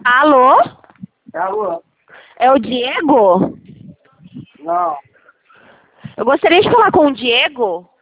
Alô? Alô? É o Diego? Não. Eu gostaria de falar com o Diego.